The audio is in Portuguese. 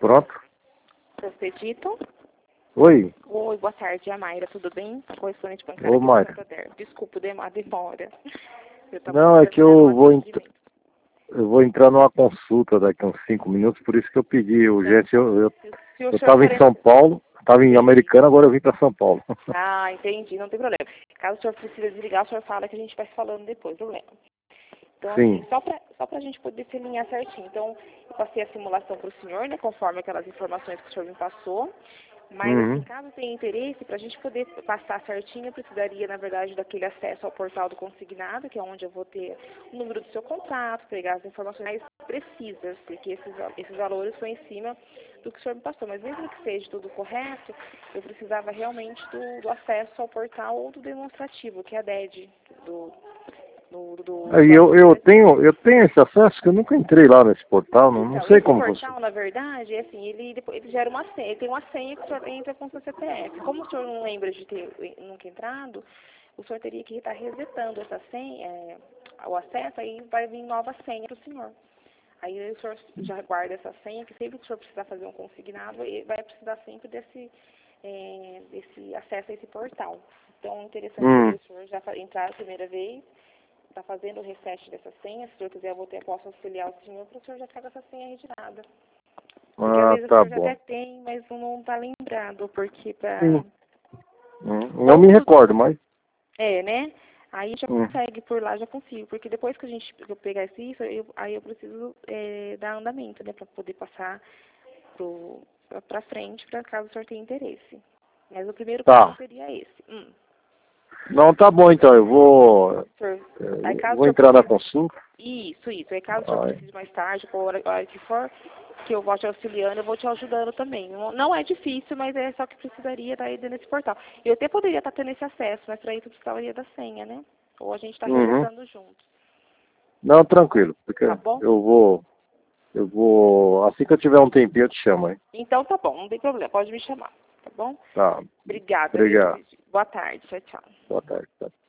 Pronto. Expedito. Oi. Oi, boa tarde, é a Mayra, tudo bem? Correspondente bancária Ô, de Mayra. Santander. Desculpa a demora. Não, é que eu um vou entrar numa consulta daqui a uns 5 minutos, por isso que eu pedi urgência. Eu estava em São Paulo, estava em Americana, agora eu vim para São Paulo. Ah, entendi, não tem problema. Caso o senhor precise desligar, o senhor fala que a gente vai se falando depois, problema. Então, Sim. assim, só pra gente poder se alinhar certinho. Então, eu passei a simulação para o senhor, né, conforme aquelas informações que o senhor me passou. Mas, assim, caso tenha interesse, para a gente poder passar certinho, eu precisaria, na verdade, daquele acesso ao portal do consignado, que é onde eu vou ter o número do seu contrato, pegar as informações mais precisas, porque esses valores são em cima do que o senhor me passou. Mas mesmo que seja tudo correto, eu precisava realmente do acesso ao portal ou do demonstrativo, que é a DED, Aí eu tenho esse acesso que eu nunca entrei lá nesse portal, não então, sei esse como portal, na verdade, é assim, ele gera uma senha, ele tem uma senha que o senhor entra com o seu CPF. Como o senhor não lembra de ter nunca entrado, o senhor teria que estar resetando essa senha, o acesso, aí vai vir nova senha para o senhor. Aí o senhor já guarda essa senha, que sempre que o senhor precisar fazer um consignado, ele vai precisar sempre desse acesso a esse portal. Então, interessante o senhor já entrar a primeira vez, está fazendo o reset dessa senha. Se o senhor quiser, posso auxiliar o senhor para o senhor já ficar com essa senha retirada. Porque às vezes o senhor já até tem, mas não está lembrado, porque para... Não me recordo, mas... É, né? Aí já consegue, por lá já consigo, porque depois que eu pegar isso, aí eu preciso dar andamento, né, para poder passar para frente, para caso o senhor tenha interesse. Mas o primeiro passo seria esse. Não, tá bom então, eu vou entrar na consulta. Isso. Aí caso o senhor precise mais tarde, por hora que for, que eu vou te auxiliando, eu vou te ajudando também. Não é difícil, mas é só que precisaria estar aí dentro desse portal. Eu até poderia estar tendo esse acesso, mas para isso eu precisaria da senha, né? Ou a gente está revisando juntos. Não, tranquilo, porque tá bom? eu vou, assim que eu tiver um tempinho eu te chamo, hein? Então tá bom, não tem problema, pode me chamar, tá bom? Tá. Obrigada. Obrigado. Boa tarde, tchau. Boa tarde.